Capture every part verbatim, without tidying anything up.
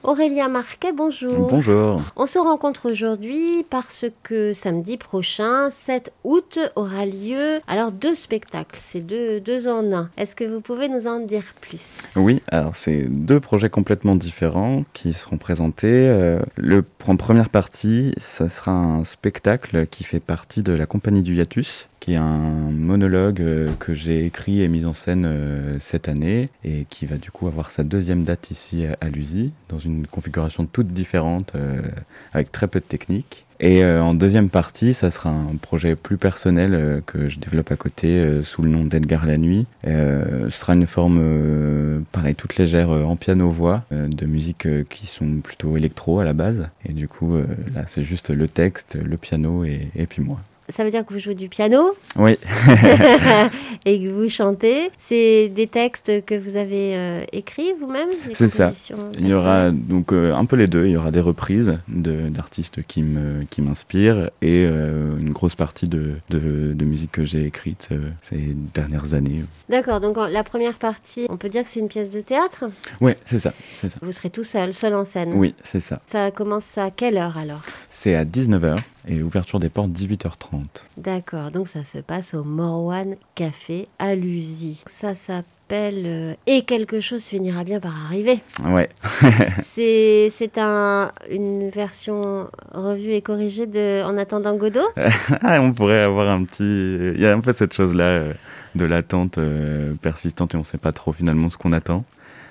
Aurélien Marquet, bonjour. Bonjour. On se rencontre aujourd'hui parce que samedi prochain, sept août, aura lieu alors deux spectacles, c'est deux, deux en un. Est-ce que vous pouvez nous en dire plus ? Oui, alors c'est deux projets complètement différents qui seront présentés. Euh, le, en première partie, ça sera un spectacle qui fait partie de la Compagnie du Hiatus, qui est un monologue euh, que j'ai écrit et mis en scène euh, cette année et qui va du coup avoir sa deuxième date ici à, à Lusy, dans une configuration toute différente, euh, avec très peu de technique. Et euh, en deuxième partie, ça sera un projet plus personnel euh, que je développe à côté euh, sous le nom d'Edgar Lanuit. Euh, ce sera une forme, euh, pareil, toute légère euh, en piano-voix, euh, de musique euh, qui sont plutôt électro à la base. Et du coup, euh, là, c'est juste le texte, le piano et, et puis moi. Ça veut dire que vous jouez du piano ? Oui. Et que vous chantez. C'est des textes que vous avez euh, écrits vous-même ? C'est ça. Il y aura donc euh, un peu les deux. Il y aura des reprises de, d'artistes qui, me, qui m'inspirent et euh, une grosse partie de, de, de musique que j'ai écrite euh, ces dernières années. D'accord, donc la première partie, on peut dire que c'est une pièce de théâtre ? Oui, c'est ça, c'est ça. Vous serez tout seul, seul en scène ? Oui, c'est ça. Ça commence à quelle heure alors ? C'est à dix-neuf heures et ouverture des portes dix-huit heures trente. D'accord, donc ça se passe au Morwan Café à Lusy. Ça s'appelle euh, « Et quelque chose finira bien par arriver ». Ouais. c'est c'est un, une version revue et corrigée de « En attendant Godot ». On pourrait avoir un petit... Il y a un peu cette chose-là euh, de l'attente euh, persistante et on ne sait pas trop finalement ce qu'on attend.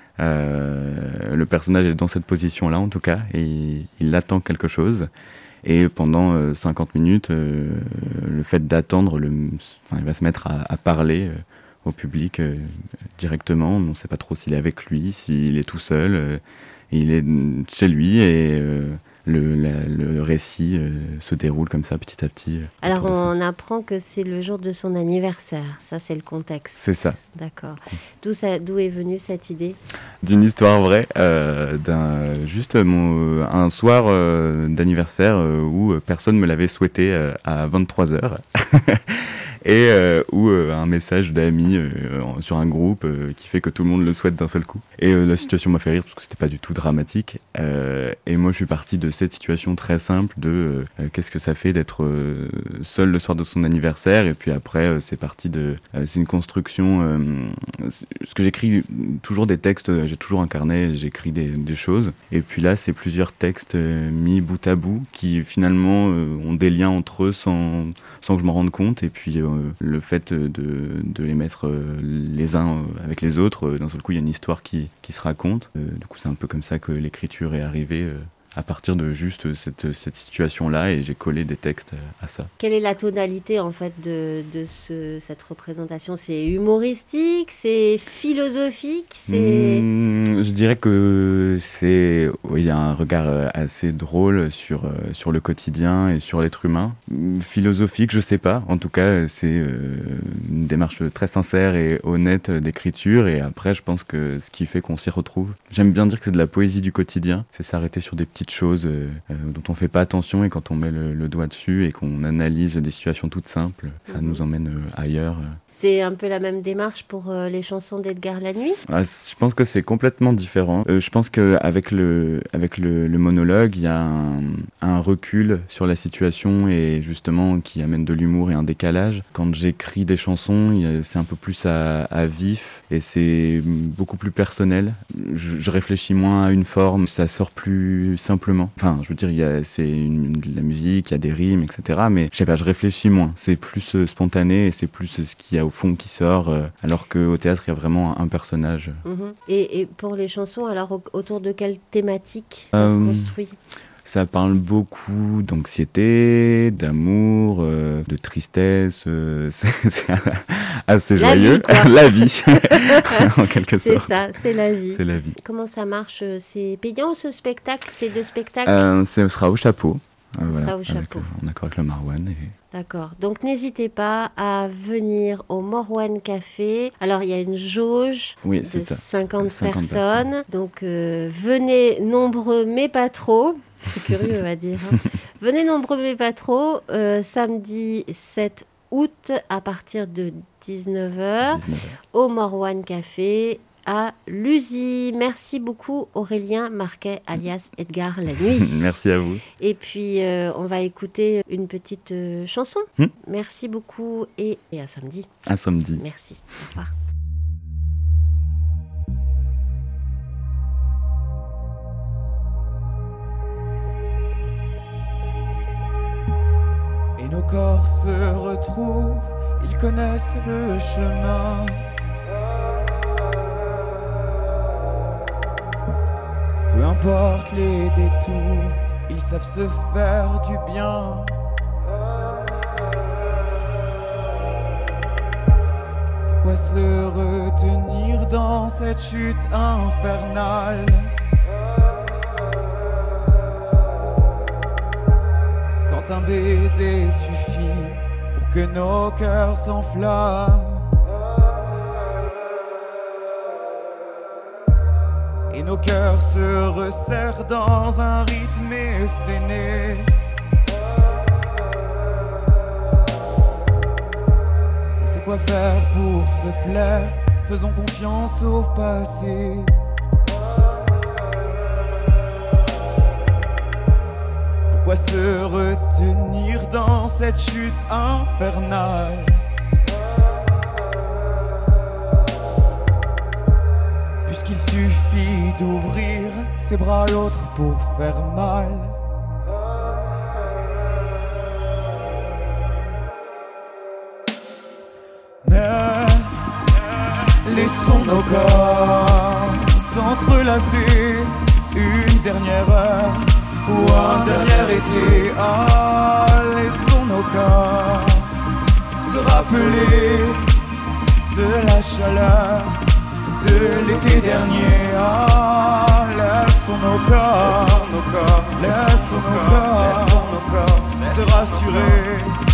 Euh, le personnage est dans cette position-là en tout cas et il, il attend quelque chose. Et pendant euh, cinquante minutes, euh, le fait d'attendre, le, enfin, il va se mettre à, à parler euh, au public euh, directement. On ne sait pas trop s'il est avec lui, s'il est tout seul. Euh, il est chez lui et euh, le, la, le récit euh, se déroule comme ça petit à petit. Euh, Alors on apprend que c'est le jour de son anniversaire. Ça, c'est le contexte. C'est ça. D'accord. D'où, ça, d'où est venue cette idée ? D'une histoire vraie, euh, d'un, juste mon, un soir euh, d'anniversaire euh, où personne ne me l'avait souhaité euh, à vingt-trois heures. Et euh, ou euh, un message d'amis euh, sur un groupe euh, qui fait que tout le monde le souhaite d'un seul coup. Et euh, la situation m'a fait rire parce que c'était pas du tout dramatique. Euh, et moi, je suis parti de cette situation très simple de euh, qu'est-ce que ça fait d'être euh, seul le soir de son anniversaire. Et puis après, euh, c'est parti de... Euh, c'est une construction... Euh, ce que j'écris, toujours des textes, j'ai toujours un carnet, j'écris des, des choses. Et puis là, c'est plusieurs textes euh, mis bout à bout qui finalement euh, ont des liens entre eux sans, sans que je m'en rende compte. Et puis... Euh, le fait de, de les mettre les uns avec les autres, d'un seul coup il y a une histoire qui, qui se raconte. Du coup c'est un peu comme ça que l'écriture est arrivée, à partir de juste cette, cette situation-là, et j'ai collé des textes à ça. Quelle est la tonalité en fait de, de ce, cette représentation ? C'est humoristique, c'est philosophique, c'est... Mmh, je dirais que c'est... Oui, il y a un regard assez drôle sur, sur le quotidien et sur l'être humain. Philosophique, je sais pas. En tout cas, c'est une démarche très sincère et honnête d'écriture, et après, je pense que ce qui fait qu'on s'y retrouve. J'aime bien dire que c'est de la poésie du quotidien, c'est s'arrêter sur des petites choses euh, euh, dont on fait pas attention, et quand on met le, le doigt dessus et qu'on analyse des situations toutes simples, ça mmh. nous emmène euh, ailleurs. C'est un peu la même démarche pour euh, les chansons d'Edgar Lanuit ? Ah, je pense que c'est complètement différent. Euh, je pense qu'avec le, avec le, le monologue, il y a un, un recul sur la situation et justement qui amène de l'humour et un décalage. Quand j'écris des chansons, il y a, c'est un peu plus à, à vif et c'est beaucoup plus personnel. Je, je réfléchis moins à une forme, ça sort plus simplement. Enfin, je veux dire, il y a, c'est une, de la musique, il y a des rimes, et cetera. Mais je sais pas, je réfléchis moins. C'est plus euh, spontané et c'est plus euh, ce qu'il y a au fond qui sort, euh, alors qu'au théâtre, il y a vraiment un personnage. Mmh. Et, et pour les chansons, alors autour de quelle thématique ça euh, se construit ? Ça parle beaucoup d'anxiété, d'amour, euh, de tristesse. Euh, c'est, c'est assez la joyeux. Vie, quoi. La vie, en quelque sorte. C'est ça, c'est la vie. C'est la vie. Comment ça marche ? C'est payant ce spectacle ? Ces deux spectacles ? euh, Ce sera au chapeau. Ce voilà, sera au chapeau. Avec, en accord avec le Marwan. Et... D'accord. Donc, n'hésitez pas à venir au Morwan Café. Alors, il y a une jauge oui, de c'est ça. cinquante, cinquante personnes. personnes. Donc, euh, venez nombreux, mais pas trop. C'est curieux, on va dire. Hein. Venez nombreux, mais pas trop. Euh, samedi sept août, à partir de dix-neuf heures, dix-neuf heures. au Morwan Café à Luzy. Merci beaucoup Aurélien Marquet alias Edgar la nuit. Merci à vous. Et puis euh, on va écouter une petite euh, chanson. Hmm. Merci beaucoup et, et à samedi. À samedi. Merci. Au revoir. Et nos corps se retrouvent, ils connaissent le chemin. Peu importe les détours, ils savent se faire du bien. Pourquoi se retenir dans cette chute infernale? Quand un baiser suffit pour que nos cœurs s'enflamment. Et nos cœurs se resserrent dans un rythme effréné. On sait quoi faire pour se plaire, faisons confiance au passé. Pourquoi se retenir dans cette chute infernale? Puisqu'il suffit d'ouvrir ses bras à l'autre pour faire mal. Mais laissons nos corps s'entrelacer une dernière heure ou un dernier été. Ah, laissons nos corps se rappeler de la chaleur de l'été dernier. Ah, laissons nos corps, laissons nos corps se rassurer.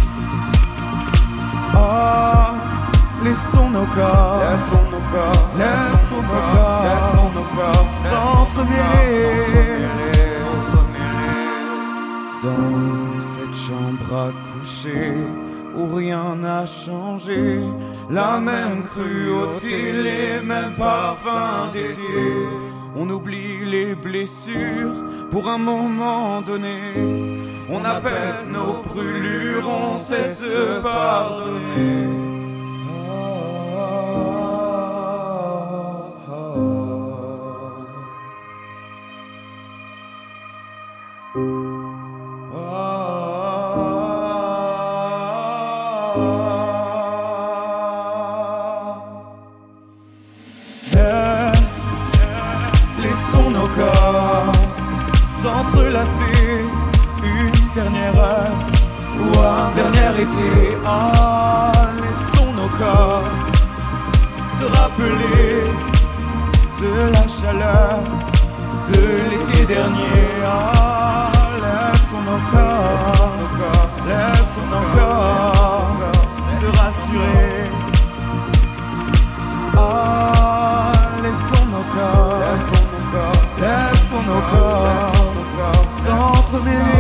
Ah, laissons nos corps, laissons nos corps s'entremêler. Dans cette chambre à coucher où rien n'a changé, la même cruauté, les mêmes parfums d'été. On oublie les blessures pour un moment donné. On apaise nos brûlures, on sait se pardonner. Laissons nos corps s'entrelacer une dernière heure ou un dernier été. Ah, laissons nos corps se rappeler de la chaleur de l'été dernier. Ah, laissons nos corps, laissons nos corps se rassurer. Ah, laissons nos corps, laissons nos corps s'entremêler.